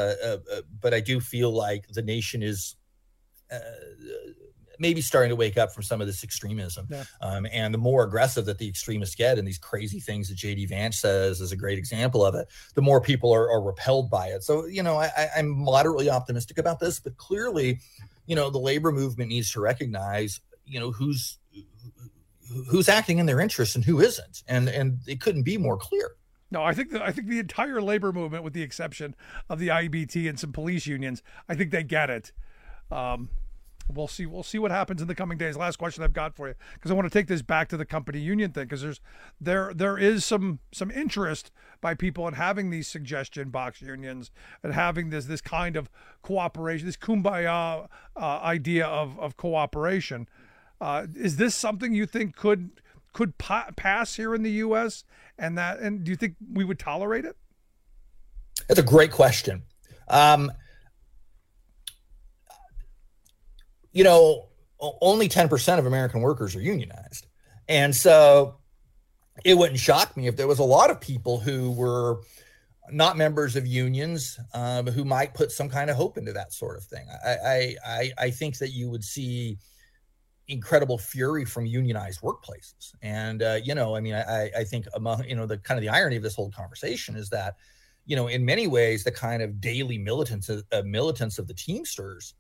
I do feel like the nation is maybe starting to wake up from some of this extremism. Yeah. And the more aggressive that the extremists get, and these crazy things that J.D. Vance says is a great example of it, the more people are repelled by it. So, I'm moderately optimistic about this, but clearly, the labor movement needs to recognize, who's acting in their interests and who isn't. And it couldn't be more clear. No, I think the entire labor movement, with the exception of the IBT and some police unions, I think they get it. We'll see what happens in the coming days. Last question I've got for you, because I want to take this back to the company union thing, because there is some interest by people in having these suggestion box unions and having this kind of cooperation, this kumbaya idea of cooperation. Is this something you think could pass here in the U.S. and do you think we would tolerate it? That's a great question. only 10% of American workers are unionized. And so it wouldn't shock me if there was a lot of people who were not members of unions who might put some kind of hope into that sort of thing. I think that you would see incredible fury from unionized workplaces. And, I think among, the kind of the irony of this whole conversation is that, in many ways, the kind of daily militance of the Teamsters,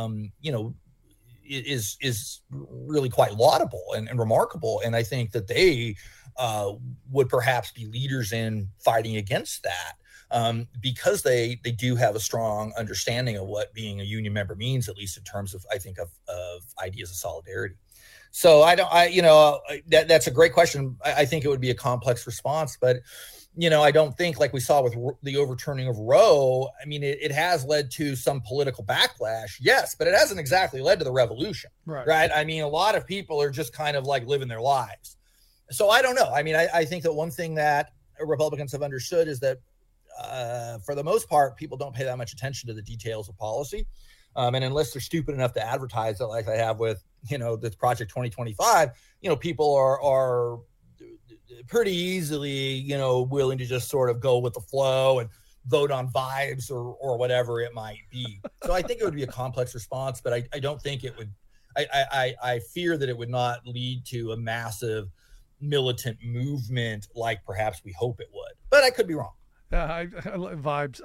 is really quite laudable and remarkable. And I think that they would perhaps be leaders in fighting against that because they do have a strong understanding of what being a union member means, at least in terms of, I think, of ideas of solidarity. So that's a great question. I think it would be a complex response, but I don't think, like we saw with the overturning of Roe, I mean, it has led to some political backlash, yes, but it hasn't exactly led to the revolution, right? I mean, a lot of people are just kind of like living their lives. So I don't know. I mean, I think that one thing that Republicans have understood is that for the most part, people don't pay that much attention to the details of policy. And unless they're stupid enough to advertise it like they have with, this Project 2025, people are pretty easily, willing to just sort of go with the flow and vote on vibes or whatever it might be. So I think it would be a complex response, but I don't think it would. I fear that it would not lead to a massive militant movement like perhaps we hope it would. But I could be wrong. I vibes.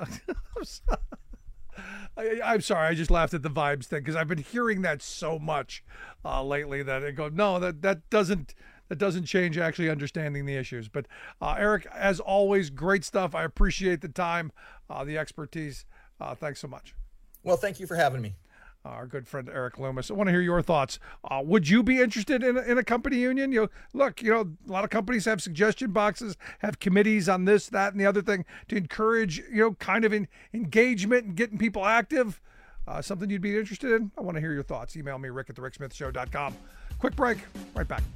I'm sorry. I just laughed at the vibes thing because I've been hearing that so much lately that I go, no, that doesn't change actually understanding the issues. But Eric, as always, great stuff. I appreciate the time, the expertise. Thanks so much. Well, thank you for having me. Our good friend Eric Loomis. I want to hear your thoughts. Would you be interested in a company union? A lot of companies have suggestion boxes, have committees on this, that, and the other thing to encourage, kind of engagement and getting people active. Something you'd be interested in? I want to hear your thoughts. Email me, rick@thericksmithshow.com. Quick break. Right back.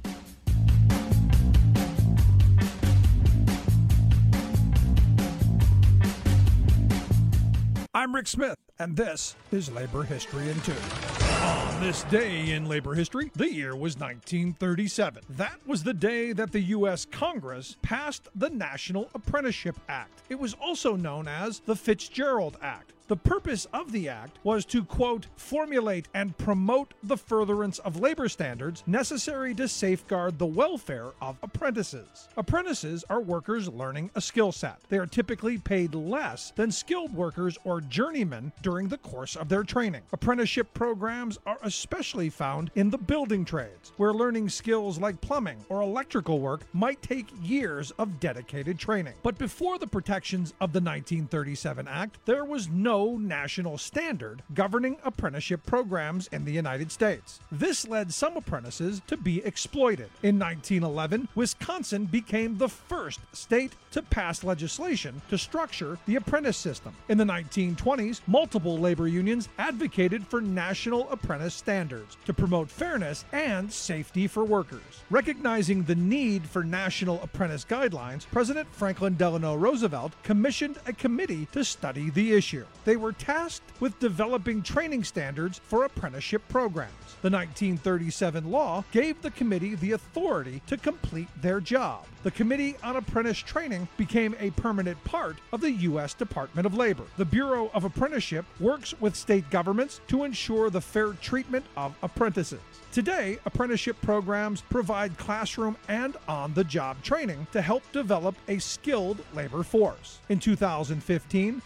I'm Rick Smith, and this is Labor History in 2. On this day in labor history, the year was 1937. That was the day that the U.S. Congress passed the National Apprenticeship Act. It was also known as the Fitzgerald Act. The purpose of the act was to, quote, formulate and promote the furtherance of labor standards necessary to safeguard the welfare of apprentices. Apprentices are workers learning a skill set. They are typically paid less than skilled workers or journeymen during the course of their training. Apprenticeship programs are especially found in the building trades, where learning skills like plumbing or electrical work might take years of dedicated training. But before the protections of the 1937 Act, there was no national standard governing apprenticeship programs in the United States. This led some apprentices to be exploited. In 1911, Wisconsin became the first state to pass legislation to structure the apprentice system. In the 1920s, multiple labor unions advocated for national apprentice standards to promote fairness and safety for workers. Recognizing the need for national apprentice guidelines, President Franklin Delano Roosevelt commissioned a committee to study the issue. They were tasked with developing training standards for apprenticeship programs. The 1937 law gave the committee the authority to complete their job. The Committee on Apprentice Training became a permanent part of the U.S. Department of Labor. The Bureau of Apprenticeship works with state governments to ensure the fair treatment of apprentices. Today, apprenticeship programs provide classroom and on-the-job training to help develop a skilled labor force. In 2015,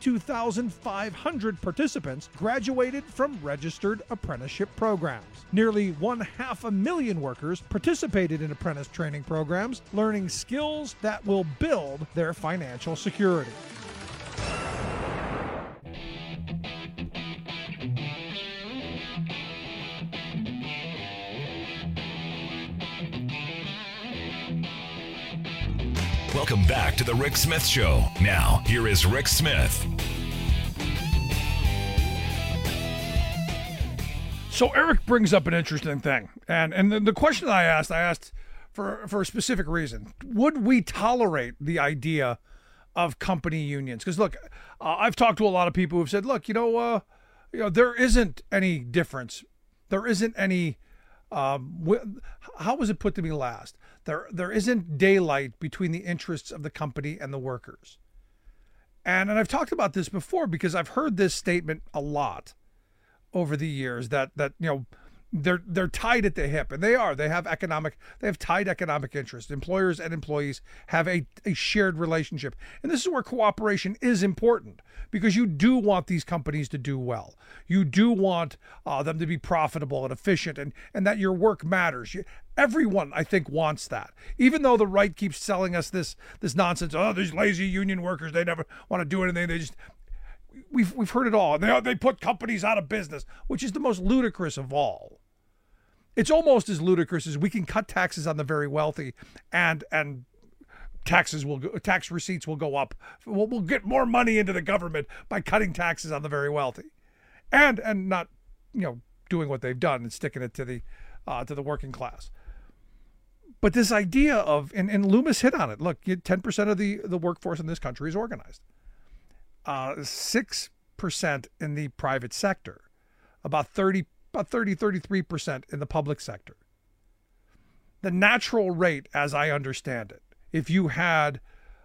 52,500 participants graduated from registered apprenticeship programs. Nearly 500,000 workers participated in apprentice training programs, learning skills that will build their financial security. Welcome back to the Rick Smith Show. Now, here is Rick Smith. So Eric brings up an interesting thing. And the question I asked for a specific reason. Would we tolerate the idea of company unions? Because, look, I've talked to a lot of people who've said, look, there isn't any difference there isn't any. How was it put to me last? There isn't daylight between the interests of the company and the workers. And I've talked about this before because I've heard this statement a lot over the years that they're tied at the hip, and they have tied economic interests. Employers and employees have a shared relationship. And this is where cooperation is important, because you do want these companies to do well. You do want them to be profitable and efficient, and that your work matters. Everyone, I think, wants that. Even though the right keeps selling us this nonsense, these lazy union workers, they never want to do anything. They just, we've heard it all. They put companies out of business, which is the most ludicrous of all. It's almost as ludicrous as we can cut taxes on the very wealthy, and tax receipts will go up. We'll get more money into the government by cutting taxes on the very wealthy, and not doing what they've done and sticking it to the working class. But this idea of, and Loomis hit on it. Look, 10% of the workforce in this country is organized. 6% in the private sector, about 33% in the public sector. The natural rate, as I understand it, if you had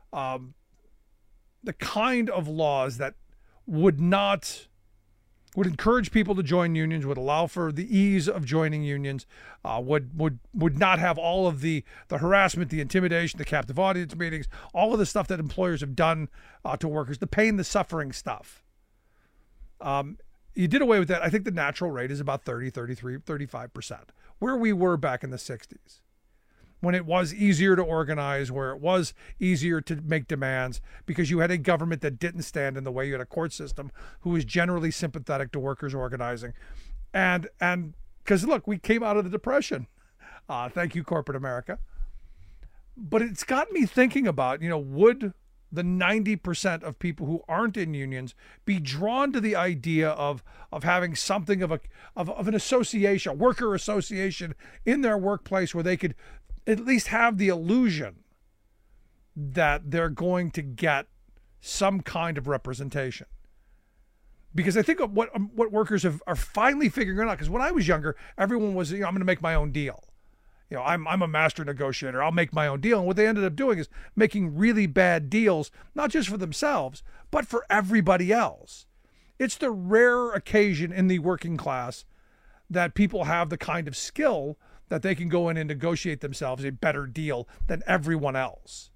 the kind of laws that would encourage people to join unions, would allow for the ease of joining unions, would not have all of the harassment, the intimidation, the captive audience meetings, all of the stuff that employers have done to workers, the pain, the suffering stuff. You did away with that. I think the natural rate is about 30, 33, 35%, where we were back in the 60s, when it was easier to organize, where it was easier to make demands, because you had a government that didn't stand in the way. You had a court system who was generally sympathetic to workers organizing. And because, look, we came out of the Depression. Thank you, corporate America. But it's got me thinking about, would the 90% of people who aren't in unions be drawn to the idea of having something of an association, a worker association in their workplace, where they could at least have the illusion that they're going to get some kind of representation? Because I think what workers are finally figuring out, because when I was younger, everyone was, I'm going to make my own deal. I'm a master negotiator. I'll make my own deal. And what they ended up doing is making really bad deals, not just for themselves, but for everybody else. It's the rare occasion in the working class that people have the kind of skill that they can go in and negotiate themselves a better deal than everyone else.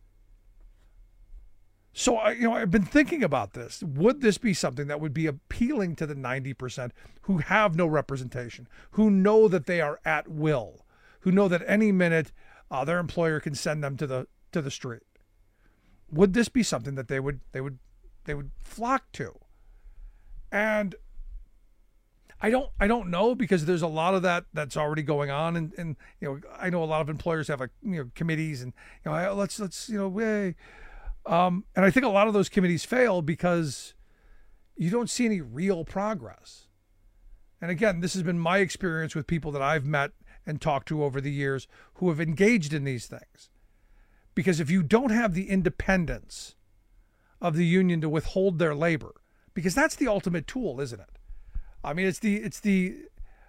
So, I've been thinking about this. Would this be something that would be appealing to the 90% who have no representation, who know that they are at will, who know that any minute their employer can send them to the street? Would this be something that they would flock to? And I don't know, because there's a lot of that's already going on, and I know a lot of employers have committees, and let's and I think a lot of those committees fail because you don't see any real progress. And again, this has been my experience with people that I've met and talked to over the years who have engaged in these things. Because if you don't have the independence of the union to withhold their labor, because that's the ultimate tool, isn't it? I mean, it's the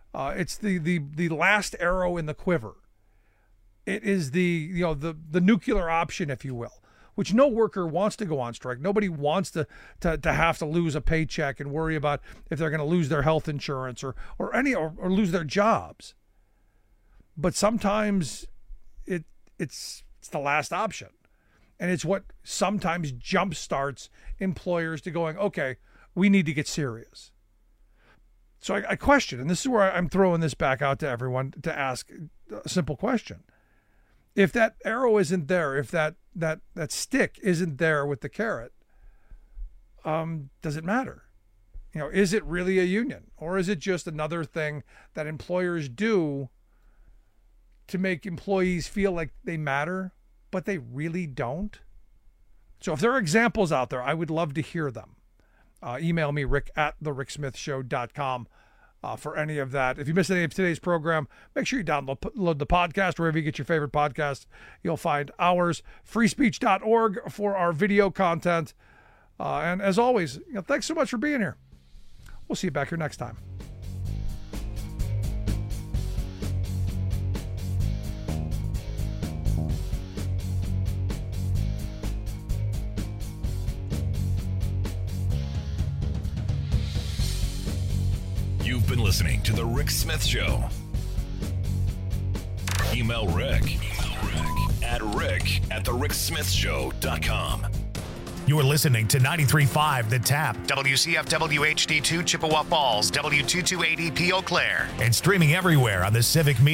last arrow in the quiver. It is the nuclear option, if you will, which no worker wants to go on strike. Nobody wants to have to lose a paycheck and worry about if they're going to lose their health insurance or lose their jobs. But sometimes it's the last option, and it's what sometimes jumpstarts employers to going, okay, we need to get serious. So I question, and this is where I'm throwing this back out to everyone to ask a simple question. If that arrow isn't there, if that stick isn't there with the carrot, does it matter? Is it really a union, or is it just another thing that employers do to make employees feel like they matter, but they really don't? So if there are examples out there, I would love to hear them. Email me, rick@thericksmithshow.com for any of that. If you missed any of today's program, make sure you download the podcast wherever you get your favorite podcast. You'll find ours, freespeech.org for our video content. And as always, thanks so much for being here. We'll see you back here next time. You've been listening to The Rick Smith Show. Email Rick at rick@thericksmithshow.com. You're listening to 93.5 The Tap, WCFW HD2 Chippewa Falls, W228EP Eau Claire, and streaming everywhere on the Civic Media.